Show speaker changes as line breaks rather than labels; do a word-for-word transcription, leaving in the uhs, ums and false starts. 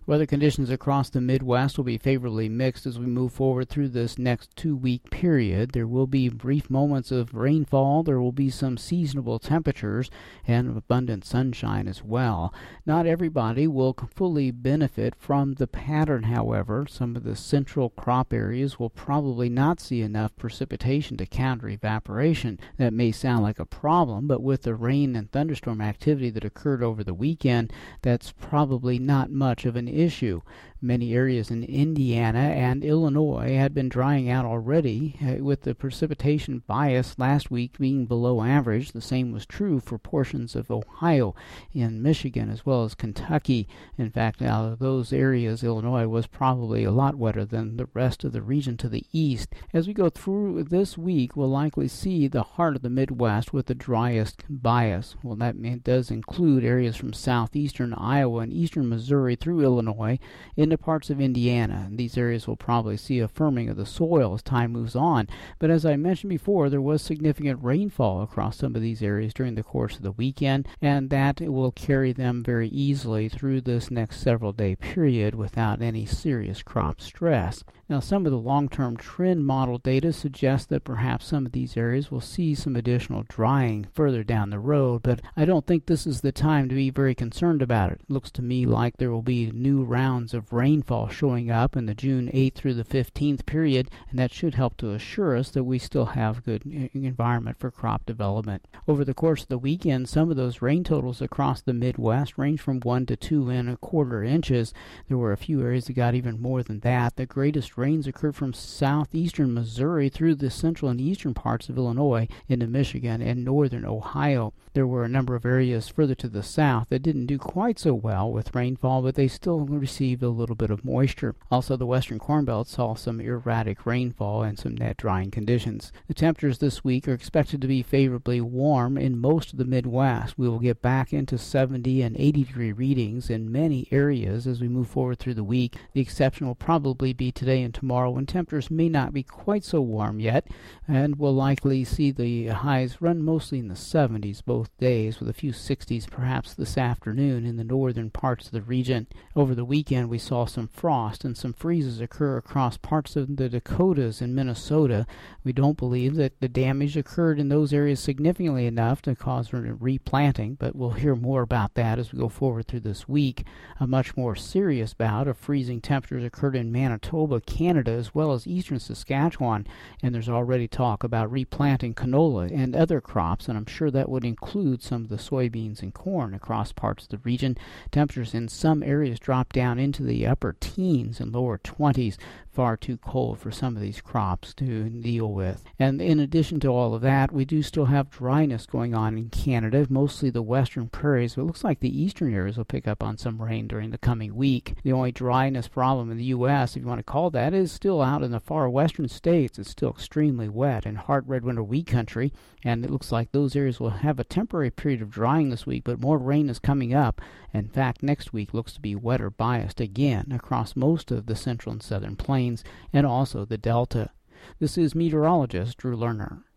Weather conditions across the Midwest will be favorably mixed as we move forward through this next two-week period. There will be brief moments of rainfall. There will be some seasonable temperatures and abundant sunshine as well. Not everybody will fully benefit from the pattern, however. Some of the central crop areas will probably not see enough precipitation to counter evaporation. That may sound like a problem, but with the rain and thunderstorm activity that occurred over the weekend, that's probably not much of an issue. Many areas in Indiana and Illinois had been drying out already, uh, with the precipitation bias last week being below average. The same was true for portions of Ohio and Michigan as well as Kentucky. In fact, out of those areas, Illinois was probably a lot wetter than the rest of the region to the east. As we go through this week, we'll likely see the heart of the Midwest with the driest bias. Well, that may, does include areas from southeastern Iowa and eastern Missouri through Illinois into parts of Indiana. These areas will probably see a firming of the soil as time moves on. But as I mentioned before, there was significant rainfall across some of these areas during the course of the weekend, and that will carry them very easily through this next several day period without any serious crop stress. Now, some of the long-term trend model data suggests that perhaps some of these areas will see some additional drying further down the road, but I don't think this is the time to be very concerned about it. It looks to me like there will be new rounds of rainfall showing up in the June eighth through the fifteenth period, and that should help to assure us that we still have good environment for crop development. Over the course of the weekend, some of those rain totals across the Midwest range from one to two and a quarter inches. There were a few areas that got even more than that. The greatest rains occurred from southeastern Missouri through the central and eastern parts of Illinois into Michigan and northern Ohio. There were a number of areas further to the south that didn't do quite so well with rainfall, but they still received a little bit of moisture. Also, the western Corn Belt saw some erratic rainfall and some net drying conditions. The temperatures this week are expected to be favorably warm in most of the Midwest. We will get back into seventy and eighty degree readings in many areas as we move forward through the week. The exception will probably be today and tomorrow, when temperatures may not be quite so warm yet, and we'll likely see the highs run mostly in the seventies both days, with a few sixties perhaps this afternoon in the northern parts of the region. Over the weekend, we saw some frost and some freezes occur across parts of the Dakotas and Minnesota. We don't believe that the damage occurred in those areas significantly enough to cause replanting, but we'll hear more about that as we go forward through this week. A much more serious bout of freezing temperatures occurred in Manitoba, Canada, as well as eastern Saskatchewan, and there's already talk about replanting canola and other crops, and I'm sure that would include some of the soybeans and corn across parts of the region. Temperatures in some areas dropped down into the upper teens and lower twenties. Far too cold for some of these crops to deal with. And in addition to all of that, we do still have dryness going on in Canada, mostly the western prairies, but it looks like the eastern areas will pick up on some rain during the coming week. The only dryness problem in the U S, if you want to call that, is still out in the far western states. It's still extremely wet in hard red winter wheat country, and it looks like those areas will have a temporary period of drying this week, but more rain is coming up. In fact, next week looks to be wetter biased again across most of the central and southern plains and also the Delta. This is meteorologist Drew Lerner.